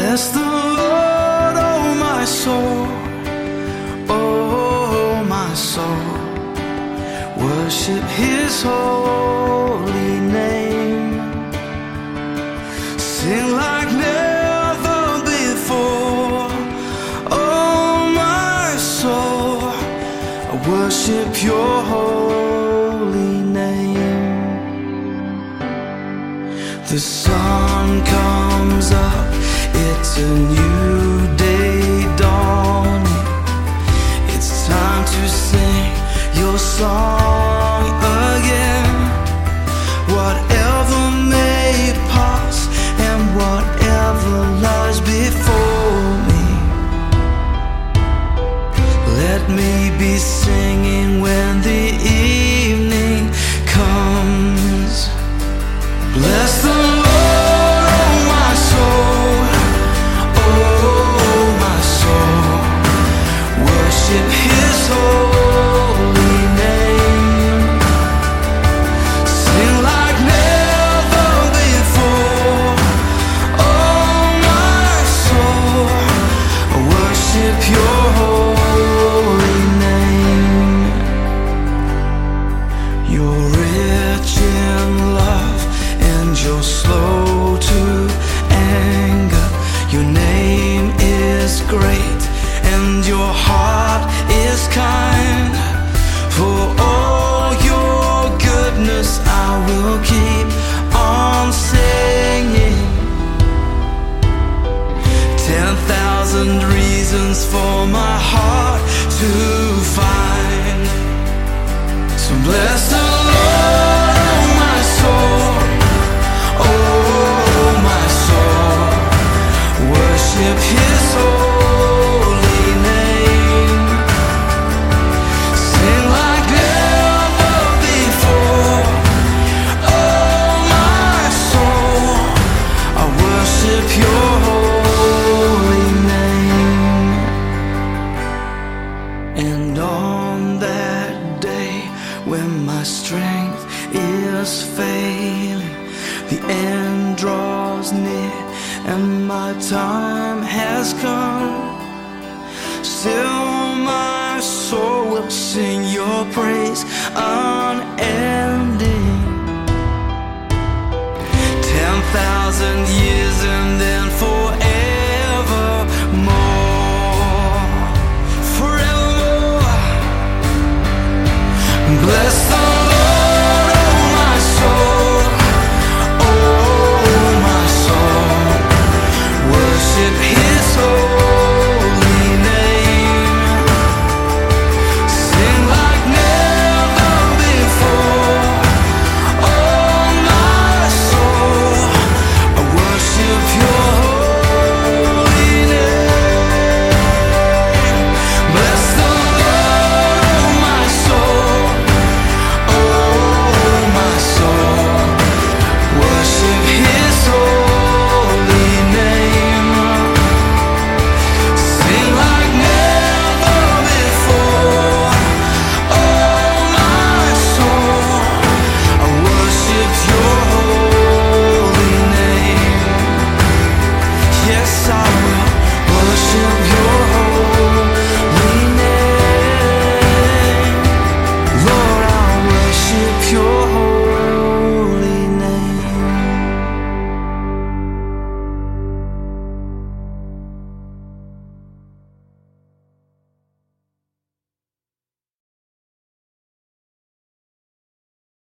Bless the Lord, oh my soul, oh my soul. Worship His holy name. Sing like never before, oh my soul. I worship Your holy name. The sun comes up, it's a new day dawning. It's time to sing Your song again. Whatever may pass and whatever lies before me, let me be singing when the evening comes. Bless the Lord, oh my soul, oh my soul. Worship His holy name. Sing like never before, oh my soul. Worship Your holy name. You're rich in love and You're slow to anger. Your name is great and Your heart is kind. For all Your goodness I will keep on singing. 10,000 reasons for my heart to find. So bless the Lord, oh my soul, oh my soul. Worship His holy name. Sing like never before, oh my soul. I worship Your holy name. And on that day when my strength is failing, the end draws near and my time has come, still my soul will sing Your praise